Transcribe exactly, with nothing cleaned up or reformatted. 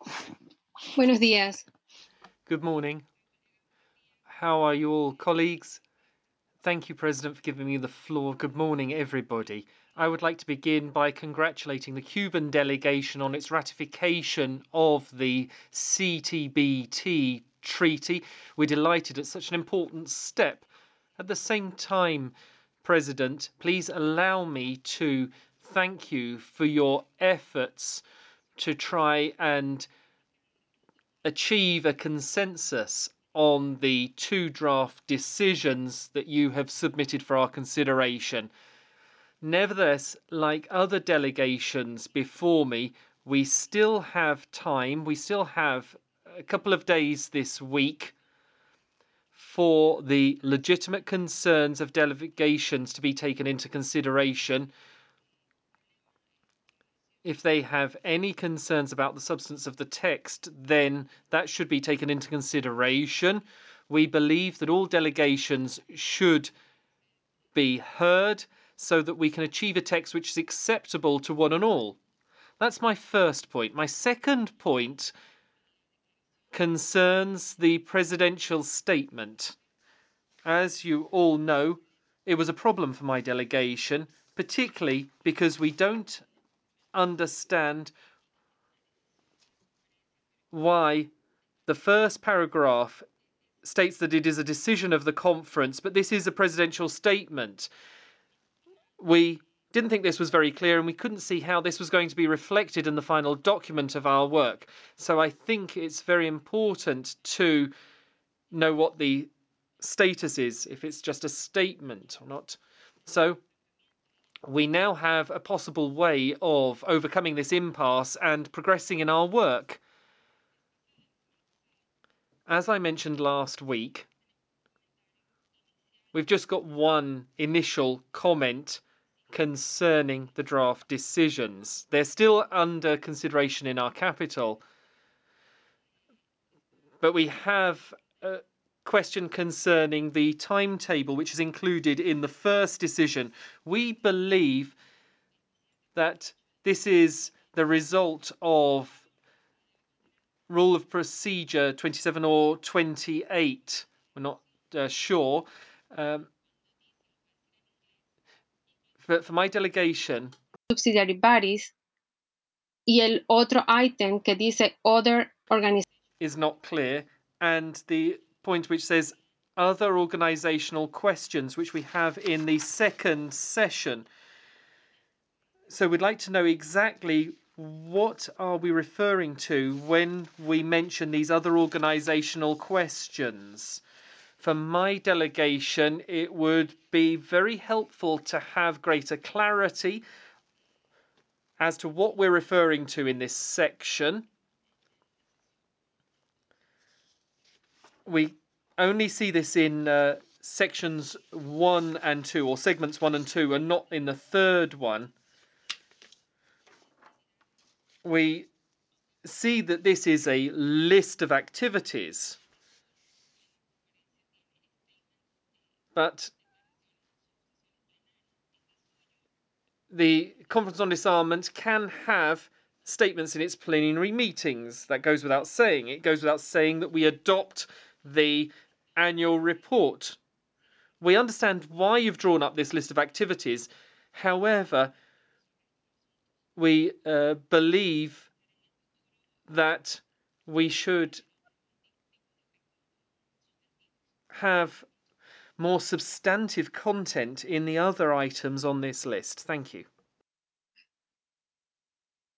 Buenos días. Good morning. How are you all, colleagues? Thank you, President, for giving me the floor. Good morning, everybody. I would like to begin by congratulating the Cuban delegation on its ratification of the C T B T Treaty. We're delighted at such an important step. At the same time, President, please allow me to thank you for your efforts to try and achieve a consensus on the two draft decisions that you have submitted for our consideration. Nevertheless, like other delegations before me, we still have time, we still have a couple of days this week for the legitimate concerns of delegations to be taken into consideration. If they have any concerns about the substance of the text, then that should be taken into consideration. We believe that all delegations should be heard so that we can achieve a text which is acceptable to one and all. That's my first point. My second point concerns the presidential statement. As you all know, it was a problem for my delegation, particularly because we don't understand why the first paragraph states that it is a decision of the conference, but this is a presidential statement. We didn't think this was very clear, and we couldn't see how this was going to be reflected in the final document of our work. So I think it's very important to know what the status is, if it's just a statement or not. So we now have a possible way of overcoming this impasse and progressing in our work. As I mentioned last week, we've just got one initial comment concerning the draft decisions. They're still under consideration in our capital, but we have a question concerning the timetable which is included in the first decision. We believe that this is the result of Rule of Procedure twenty-seven or twenty-eight. We're not uh, sure. Um, but for my delegation, Subsidiary bodies y el otro item que dice other organizations. is not clear, and the point which says other organizational questions, which we have in the second session. So we'd like to know exactly what are we referring to when we mention these other organizational questions. For my delegation, it would be very helpful to have greater clarity as to what we're referring to in this section. We only see this in uh, sections one and two, or segments one and two, and not in the third one. We see that this is a list of activities, but the Conference on Disarmament can have statements in its plenary meetings. That goes without saying. It goes without saying that we adopt the annual report. We understand why you've drawn up this list of activities. However, we uh, believe that we should have more substantive content in the other items on this list. Thank you.